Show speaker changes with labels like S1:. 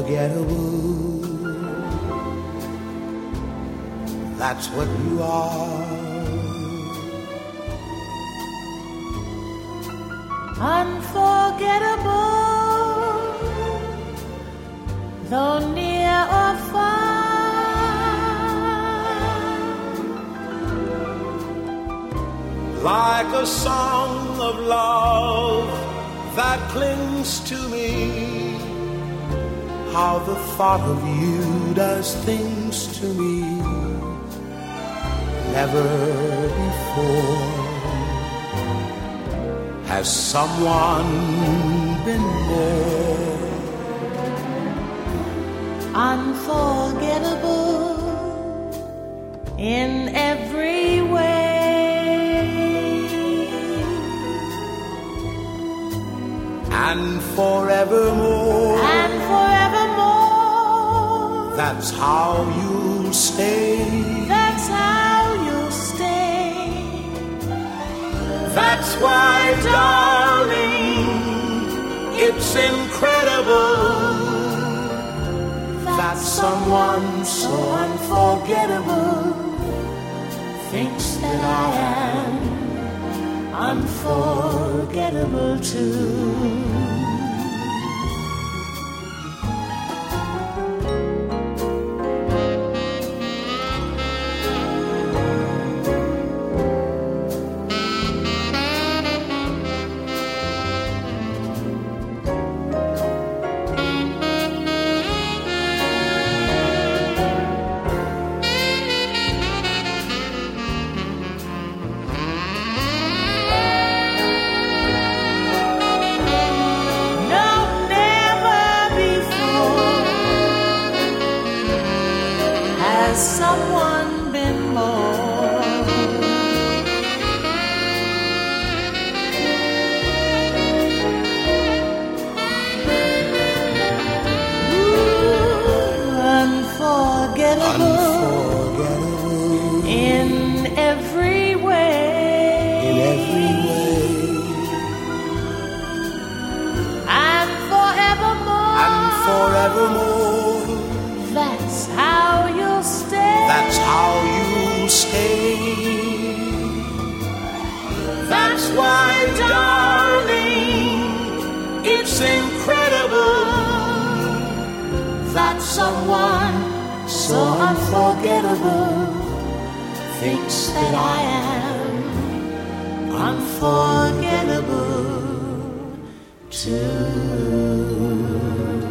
S1: unforgettable. That's what you are.
S2: Unforgettable, though near or far.
S1: Like a song of love that clings to me, how the thought of you does things to me never before. Has someone been more
S2: unforgettable in every way,
S1: and forevermore?
S2: And forevermore,
S1: that's how you'll stay.
S2: That's how you'll stay.
S1: That's why, darling, it's incredible that someone so unforgettable thinks that I am unforgettable too.
S2: Someone been more unforgettable in every way, and forevermore, that's how you'll stay.
S1: That's how you stay. That's why, darling, it's incredible that someone so unforgettable thinks that I am unforgettable too.